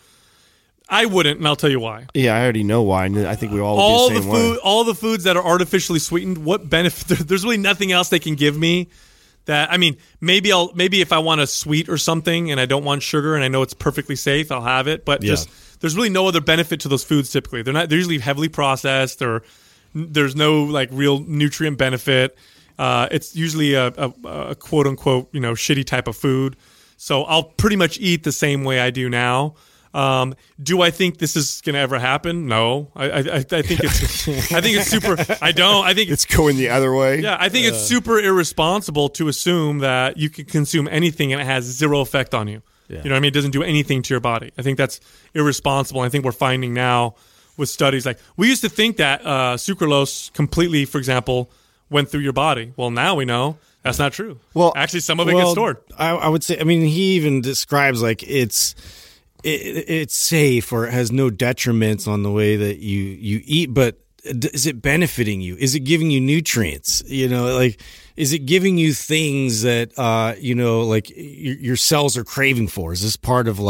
S2: I wouldn't, and I'll tell you why.
S6: Yeah, I already know why. And I think we all would be the same way.
S2: All the foods that are artificially sweetened, what benefit? There's really nothing else they can give me. That maybe if I want a sweet or something and I don't want sugar and I know it's perfectly safe, I'll have it. But there's really no other benefit to those foods typically. They're usually heavily processed or there's no like real nutrient benefit. It's usually a quote unquote, shitty type of food. So I'll pretty much eat the same way I do now. Do I think this is going to ever happen? No. I think it's super. I don't. I think
S6: it's going the other way.
S2: Yeah, I think it's super irresponsible to assume that you can consume anything and it has zero effect on you. Yeah. You know what I mean? It doesn't do anything to your body. I think that's irresponsible. I think we're finding now with studies like we used to think that sucralose completely, for example, went through your body. Well, now we know that's not true. Well, actually, some of it gets stored.
S3: I would say. He even describes like it's safe or it has no detriments on the way that you eat, but is it benefiting you? Is it giving you nutrients? Is it giving you things that, your cells are craving for? Is this part of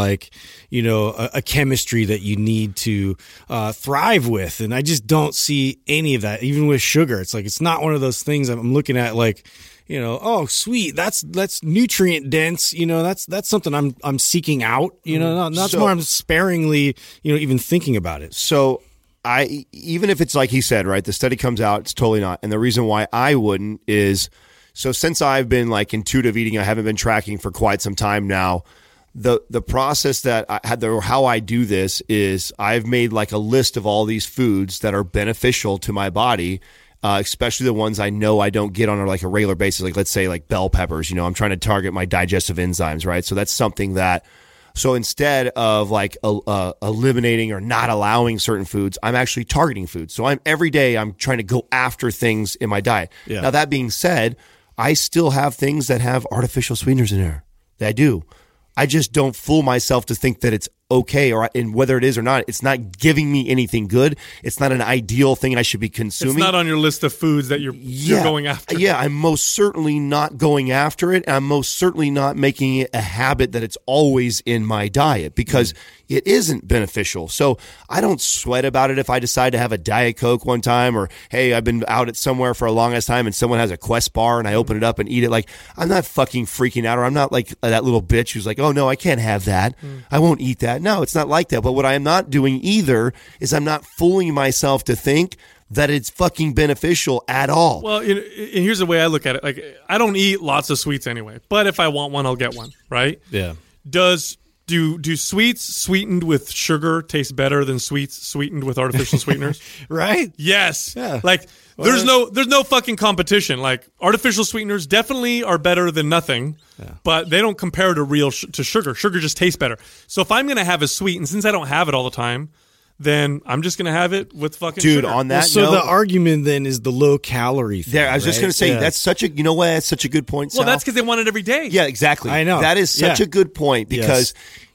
S3: a chemistry that you need to thrive with? And I just don't see any of that, even with sugar. It's like, it's not one of those things I'm looking at oh, sweet. That's nutrient dense. That's something I'm seeking out. Not more. I'm sparingly, even thinking about it.
S6: So even if it's like he said, right, the study comes out, it's totally not. And the reason why I wouldn't is, so since I've been like intuitive eating, I haven't been tracking for quite some time now. The process that I had, or how I do this is I've made like a list of all these foods that are beneficial to my body. Especially the ones I know I don't get on like a regular basis, like let's say like bell peppers. I'm trying to target my digestive enzymes, right? So that's something that. So instead of like eliminating or not allowing certain foods, I'm actually targeting foods. So every day I'm trying to go after things in my diet. Yeah. Now that being said, I still have things that have artificial sweeteners in there. I do. I just don't fool myself to think that it's okay, and whether it is or not, it's not giving me anything good. It's not an ideal thing I should be consuming.
S2: It's not on your list of foods that you're going after.
S6: Yeah, I'm most certainly not going after it. And I'm most certainly not making it a habit that it's always in my diet because it isn't beneficial. So I don't sweat about it if I decide to have a Diet Coke one time, or hey, I've been out at somewhere for a longest time and someone has a Quest bar and I open it up and eat it. Like, I'm not fucking freaking out, or I'm not like that little bitch who's like, oh no, I can't have that. I won't eat that. No, it's not like that. But what I am not doing either is I'm not fooling myself to think that it's fucking beneficial at all.
S2: Well, and here's the way I look at it. Like, I don't eat lots of sweets anyway, but if I want one, I'll get one, right?
S3: Yeah.
S2: Do sweets sweetened with sugar taste better than sweets sweetened with artificial sweeteners?
S3: Right?
S2: Yes. Yeah. Like, there's no fucking competition. Like, artificial sweeteners definitely are better than nothing, but they don't compare to real to sugar. Sugar just tastes better. So if I'm going to have a sweet, and since I don't have it all the time, then I'm just going to have it with fucking sugar.
S6: On that
S3: note, the argument then is the low calorie thing.
S6: I was just going to say, that's such a, that's such a good point, Sal.
S2: Well, that's because they want it every day.
S6: Yeah, exactly.
S3: I know.
S6: That is such a good point because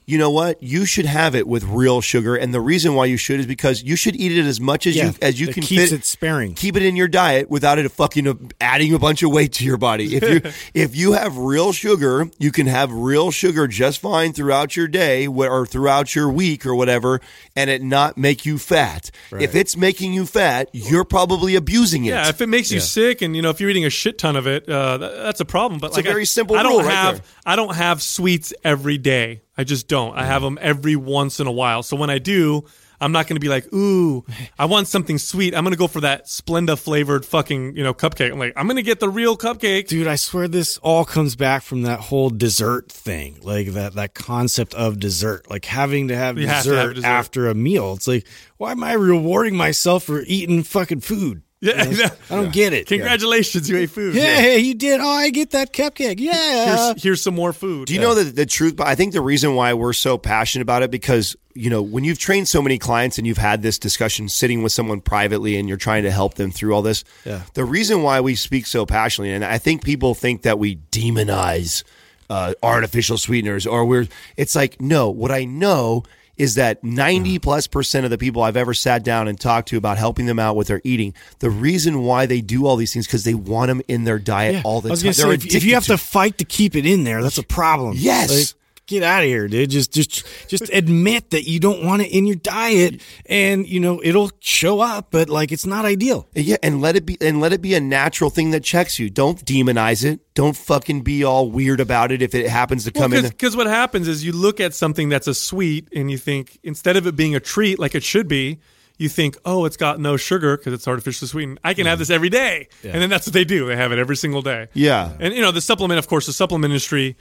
S6: you know what? You should have it with real sugar, and the reason why you should is because you should eat it as much as you can
S3: keeps
S6: fit.
S3: it sparing.
S6: Keep it in your diet without it fucking adding a bunch of weight to your body. If you have real sugar, you can have real sugar just fine throughout your day or throughout your week or whatever, and it not make you fat.
S3: Right.
S6: If it's making you fat, you're probably abusing it.
S2: Yeah, if it makes you sick, and if you're eating a shit ton of it, that's a problem. But
S6: it's a very simple rule right there.
S2: I don't have sweets every day. I just don't. I have them every once in a while. So when I do, I'm not going to be like, ooh, I want something sweet. I'm going to go for that Splenda flavored fucking, cupcake. I'm like, I'm going to get the real cupcake.
S3: Dude, I swear this all comes back from that whole dessert thing. Like that concept of dessert. Like having to have dessert after a meal. It's like, why am I rewarding myself for eating fucking food?
S2: Yeah,
S3: I don't get it.
S2: Congratulations, you ate food.
S3: Hey, you did. Oh, I get that cupcake. Yeah.
S2: Here's some more food.
S6: Do you know the truth? But I think the reason why we're so passionate about it, because, when you've trained so many clients and you've had this discussion sitting with someone privately and you're trying to help them through all this, the reason why we speak so passionately, and I think people think that we demonize artificial sweeteners it's like, no, what I know is that 90+% of the people I've ever sat down and talked to about helping them out with their eating, the reason why they do all these things because they want them in their diet all the time.
S3: Say, if you have to fight to keep it in there, that's a problem.
S6: Yes.
S3: Get out of here, dude. Just admit that you don't want it in your diet, and it'll show up, but it's not ideal.
S6: Yeah, and let it be a natural thing that checks you. Don't demonize it. Don't fucking be all weird about it if it happens to come in.
S2: Because what happens is you look at something that's a sweet, and you think, instead of it being a treat like it should be, you think, oh, it's got no sugar because it's artificially sweetened. I can have this every day. Yeah. And then that's what they do. They have it every single day.
S6: Yeah.
S2: And, the supplement industry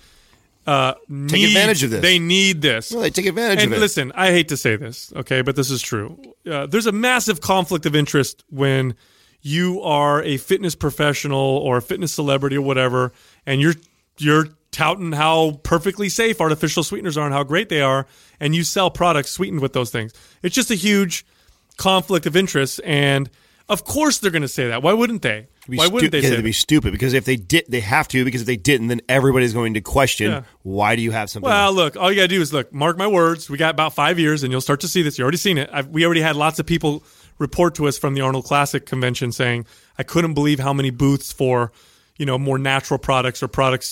S6: take advantage of this.
S2: They need this.
S6: Well, they take advantage of it.
S2: And listen, I hate to say this, okay, but this is true. There's a massive conflict of interest when you are a fitness professional or a fitness celebrity or whatever, and you're touting how perfectly safe artificial sweeteners are and how great they are, and you sell products sweetened with those things. It's just a huge conflict of interest, and of course they're going to say that. Why wouldn't they? Why wouldn't they say that?
S6: It'd be stupid because if they did, they have to, because if they didn't, then everybody's going to question, why do you have something?
S2: Well, look, all you got to do is mark my words. We got about 5 years and you'll start to see this. You've already seen it. We already had lots of people report to us from the Arnold Classic convention saying, I couldn't believe how many booths for, more natural products or products,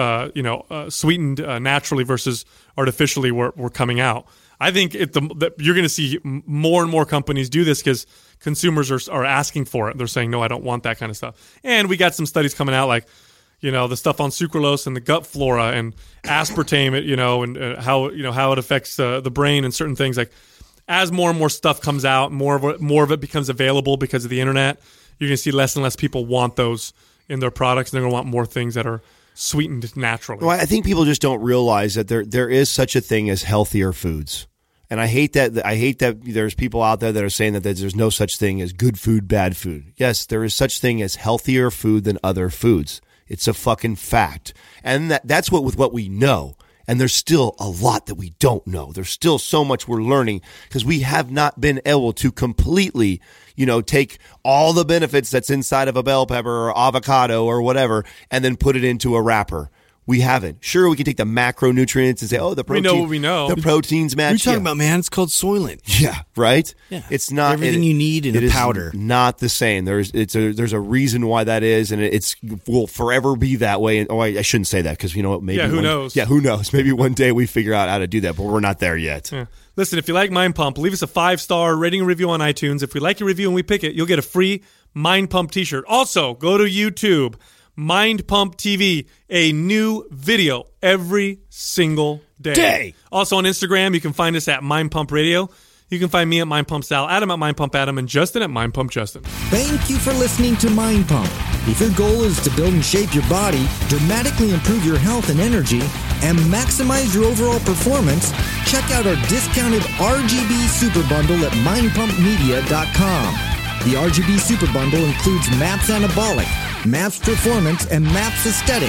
S2: sweetened naturally versus artificially were coming out. I think you're going to see more and more companies do this because consumers are asking for it. They're saying, no, I don't want that kind of stuff. And we got some studies coming out like, the stuff on sucralose and the gut flora and aspartame, and how it affects the brain and certain things. Like, as more and more stuff comes out, more of it becomes available because of the internet, you're going to see less and less people want those in their products, and they're going to want more things that are sweetened naturally.
S6: Well, I think people just don't realize that there is such a thing as healthier foods. And I hate that there's people out there that are saying that there's no such thing as good food, bad food. Yes, there is such thing as healthier food than other foods. It's a fucking fact. And that's with what we know. And there's still a lot that we don't know. There's still so much we're learning because we have not been able to completely, take all the benefits that's inside of a bell pepper or avocado or whatever and then put it into a wrapper. We haven't. Sure, we can take the macronutrients and say, oh, the protein.
S2: We know what we know.
S6: The proteins match.
S3: What are you talking about, man? It's called Soylent.
S6: Yeah, right?
S3: Yeah.
S6: It's not
S3: everything you need in a powder.
S6: Not the same. There's a reason why that is, and will forever be that way. And I shouldn't say that because maybe
S2: who knows?
S6: Yeah, who knows? Maybe one day we figure out how to do that, but we're not there yet.
S2: Yeah. Listen, if you like Mind Pump, leave us a 5-star rating and review on iTunes. If we like your review and we pick it, you'll get a free Mind Pump t-shirt. Also, go to YouTube. Mind Pump TV, a new video every single day. Also on Instagram, you can find us at Mind Pump Radio. You can find me at Mind Pump Sal, Adam at Mind Pump Adam, and Justin at Mind Pump Justin.
S8: Thank you for listening to Mind Pump. If your goal is to build and shape your body, dramatically improve your health and energy, and maximize your overall performance, check out our discounted RGB Super Bundle at mindpumpmedia.com. The RGB Super Bundle includes MAPS Anabolic, MAPS Performance, and MAPS Aesthetic.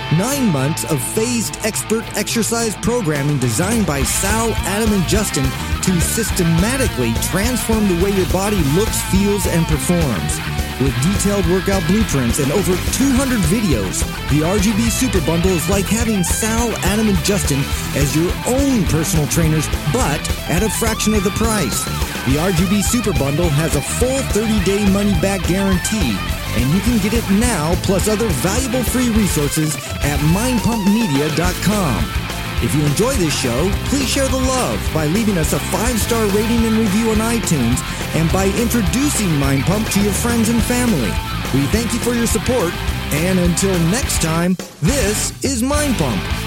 S8: 9 months of phased expert exercise programming designed by Sal, Adam, and Justin to systematically transform the way your body looks, feels, and performs. With detailed workout blueprints and over 200 videos, the RGB Super Bundle is like having Sal, Adam, and Justin as your own personal trainers, but at a fraction of the price. The RGB Super Bundle has a full 30-day money-back guarantee, and you can get it now plus other valuable free resources at mindpumpmedia.com. If you enjoy this show, please share the love by leaving us a 5-star rating and review on iTunes and by introducing Mind Pump to your friends and family. We thank you for your support, and until next time, this is Mind Pump.